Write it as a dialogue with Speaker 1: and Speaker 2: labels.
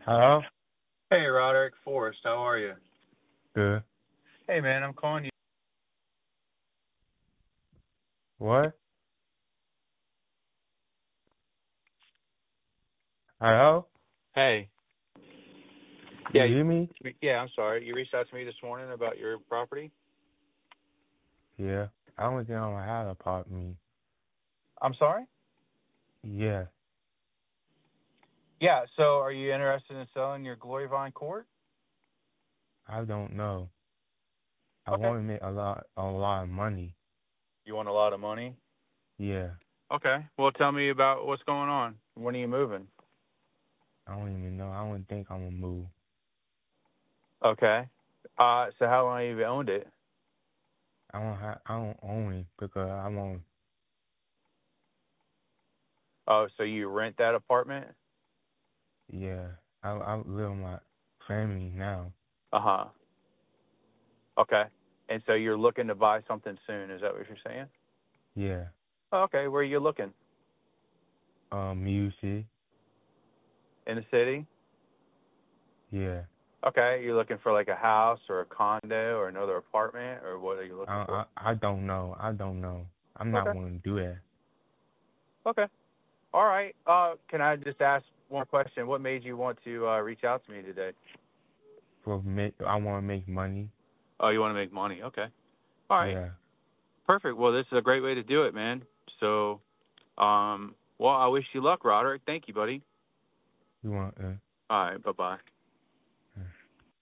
Speaker 1: Hello?
Speaker 2: Hey, Roderick Forrest, how are you?
Speaker 1: Good.
Speaker 2: Hey, man, I'm calling you.
Speaker 1: What? Hello?
Speaker 2: Hey.
Speaker 1: You
Speaker 2: Yeah,
Speaker 1: hear me?
Speaker 2: I'm sorry. You reached out to me this morning about your property?
Speaker 1: Yeah. I don't think I don't have a part me.
Speaker 2: I'm sorry?
Speaker 1: Yeah.
Speaker 2: Yeah, so are you interested in selling your Glory Vine Court?
Speaker 1: I don't know. I
Speaker 2: Okay.
Speaker 1: want to make a lot of money.
Speaker 2: You want a lot of money?
Speaker 1: Yeah.
Speaker 2: Okay. Well, tell me about what's going on. When are you moving?
Speaker 1: I don't even know. I don't think I'm gonna move.
Speaker 2: Okay. So how long have you owned it?
Speaker 1: I don't own it because I want.
Speaker 2: Oh, so you rent that apartment?
Speaker 1: Yeah. I live with my family now.
Speaker 2: Uh-huh. Okay. And so you're looking to buy something soon, is that what you're saying?
Speaker 1: Yeah.
Speaker 2: Oh, okay. Where are you looking?
Speaker 1: Music.
Speaker 2: In the city?
Speaker 1: Yeah.
Speaker 2: Okay, you're looking for like a house or a condo or another apartment, or what are you looking for?
Speaker 1: I don't know. I don't know. I'm not
Speaker 2: Okay.
Speaker 1: gonna do that.
Speaker 2: Okay. All right. Can I just ask one question? What made you want to reach out to me today?
Speaker 1: I want to make money.
Speaker 2: Oh, you want to make money. Okay. All right.
Speaker 1: Yeah.
Speaker 2: Perfect. Well, this is a great way to do it, man. So, well, I wish you luck, Roderick. Thank you, buddy.
Speaker 1: You want.
Speaker 2: All right. Bye-bye.